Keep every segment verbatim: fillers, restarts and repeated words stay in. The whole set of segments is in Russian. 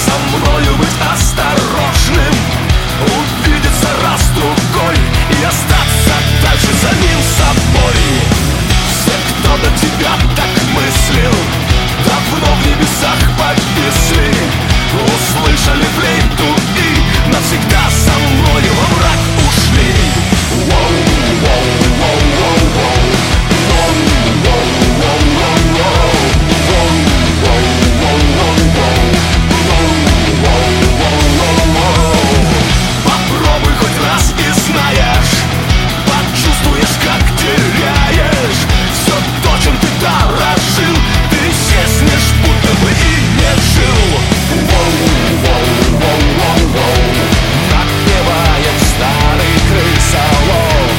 со мною быть осторожным, увидеться раз-другой и остаться дальше самим собой. Все, кто до тебя так мыслил, давно в небесах повисли, услышали флейту и навсегда со мною во мрак ушли. Попробуй хоть раз и знаешь, почувствуешь, как теряешь все то, чем ты дорожил. Ты исчезнешь, будто бы и не жил. Напевает старый крысолов.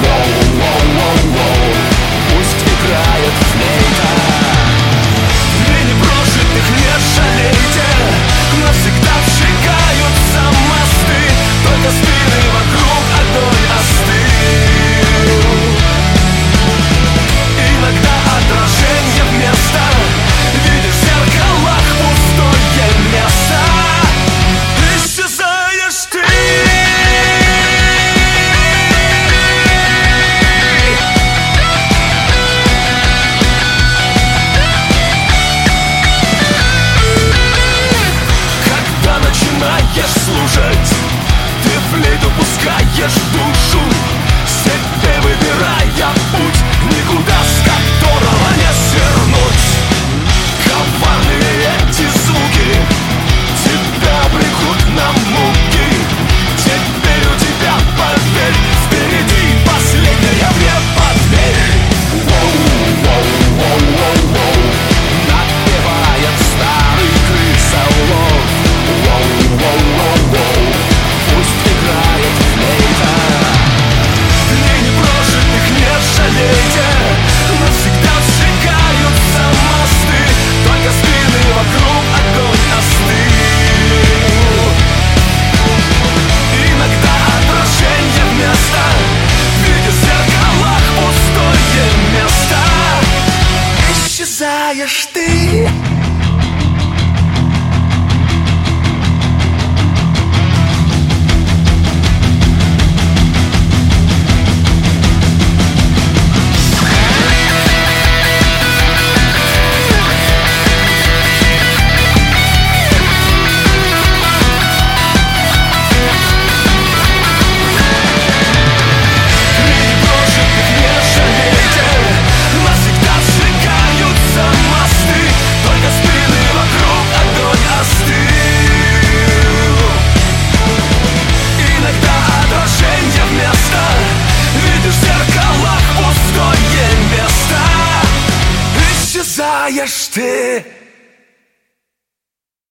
Пусть играет флейта. Ныне прожитых не жалейте, навсегда сжигаются мосты, только спины вокруг огонь остыл. Иногда отражение вместо, видишь в зеркалах пустое место. Исчезаешь ты. Когда начинаешь слушать, ты флейту пускаешь душу, себе выбирая путь, никуда с которого не свернуть. Коварные эти звуки тебя обрекут на муки. Теперь у тебя, поверь, впереди последняя в небо дверь. Напевает старый крысолов. Пусть играет флейта. Ныне прожитых не жалейте, навсегда сжигаются мосты, только спины вокруг огонь остыл. Иногда отражение вместо, видишь в зеркалах пустое место. Исчезаешь ты. Исчезаешь ты.